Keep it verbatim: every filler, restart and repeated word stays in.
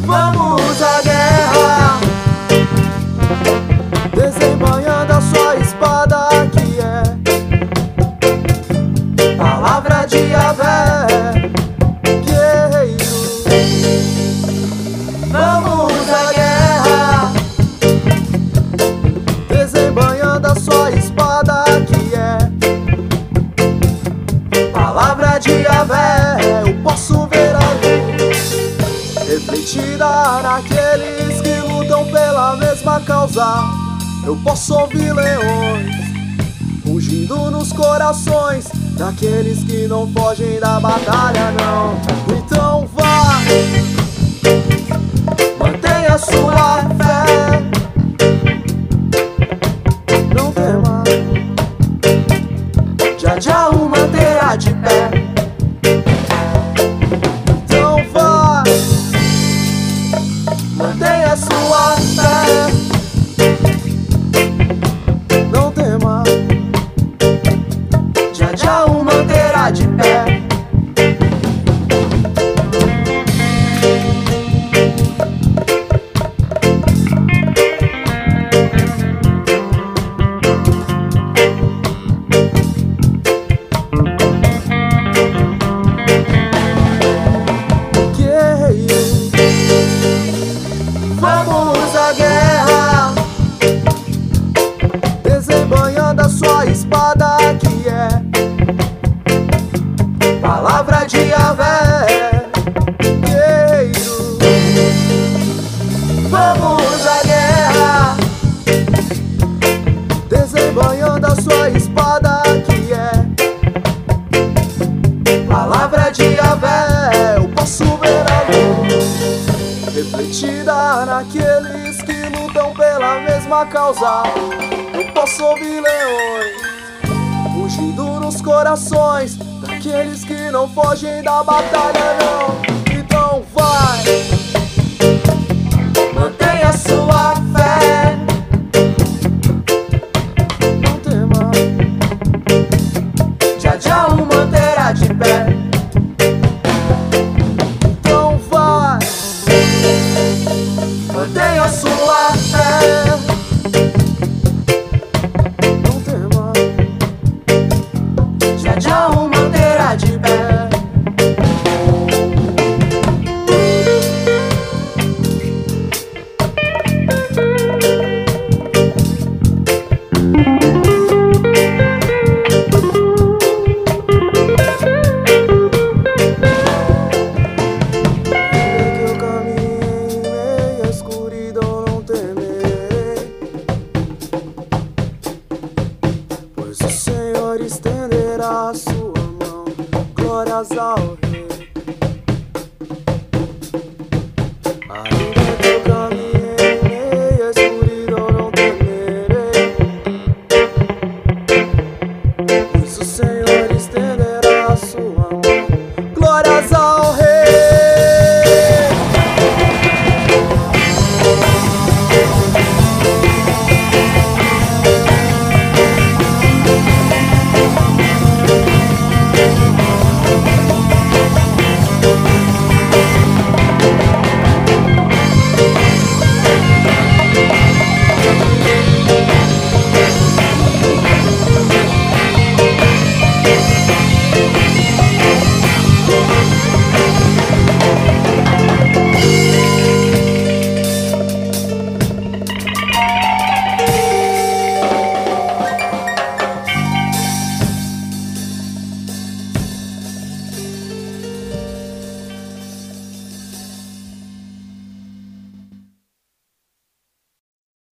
Vamos à guerra, desembanhando a sua espada, que é palavra de Yahvé, guerreiro. Vamos à guerra, desembanhando a sua espada, que é palavra de Yahvé. Eu posso ver a luz refletida naqueles que lutam pela mesma causa. Eu posso ouvir leões rugindo nos corações daqueles que não fogem da batalha, não. Então vá, mantenha sua fé, não tema, já já o manterá de pé. Então vá, mantenha sua fé, não tema, já já o manterá de pé. Vamos à guerra, desembanhando a sua espada, que é palavra de Yahvé, guerreiro. Vamos à guerra, desembanhando a sua espada, que é palavra de Yahvé. Eu posso ver a luz refletida naqueles que lutam pela mesma causa. Eu posso ouvir leões rugindo nos corações daqueles que não fogem da batalha, não.